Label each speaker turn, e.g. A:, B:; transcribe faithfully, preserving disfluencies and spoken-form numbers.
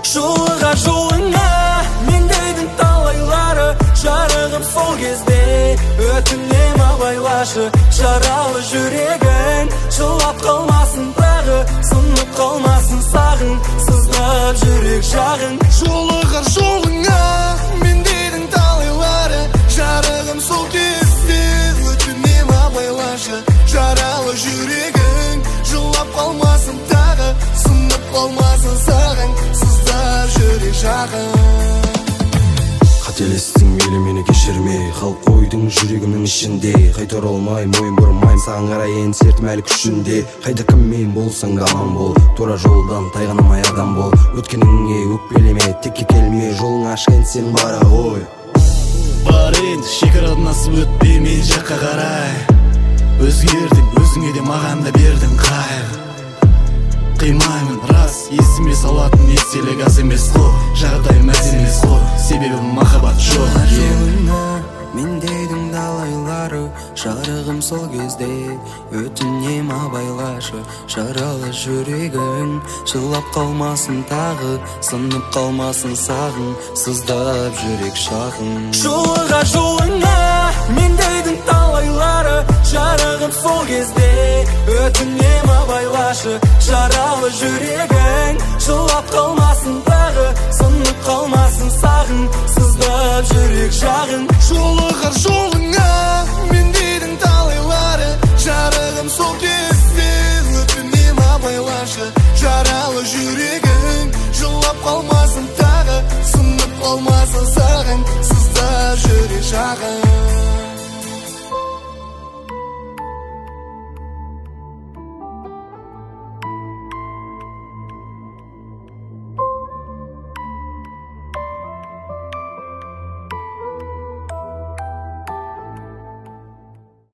A: Жолыға жолыңа мендейдің талайлары, жарығым сол кезде өтінем абайлашы. Жаралы жүрегің жылап қалмасын тағы, сынып қалмасын сағың, сыздап жүрек жағың.
B: Жолыға жолыңа мендейдің талайлары, жарығым сол кезде өтінем абайлашы. Жаралы жүрегің жылап қалмасын тағы, сынып қалмасын сағың, сыздап жүрек жағың.
C: Қателестің мейлі мені кешірме, халық қойдың жүрегімнің ішінде. Қайтар олмай, мойын бұрмайым, саған қарайын сертім әлі күшінде. Қайда кіммен болсаң да аман бол, тура жолдан тайғанамай адам бол. Өткеніңе өкпелеме, текке келме, жолың ашқан сен бара ғой.
B: Бар енді шекарадан асып өтпе мен жаққа қарай. Өзгердің, өзіңе де маған да бердің қайғы. Қимаймын рас, есіме салатын естелік аз емес қой. Жағдай мәз емес қой, себебі махаббат жоқ.
A: Жолыңа мендейдің далайлары, жарығым сол кезде өтінем абайлашы. Жаралы жүрегің жылап қалмасын тағы, сынып қалмасын сағың, сыздап жүрек жағың. Жолыға жолыңа мендейдің талайлары, жарығым сол кезде өтінем абайлашы. Жаралы жүрегің жылап қалмасын тағы, сынып қалмасын сағың, сыздап жүрек жағың.
B: Жолыға жолыңа мендейдің талайлары, жарығым сол кезде өтінем абайлашы. Жаралы жүрегің жылап қалмасын тағы, сынып қалмасын сағың, сыздап жүрек жағың.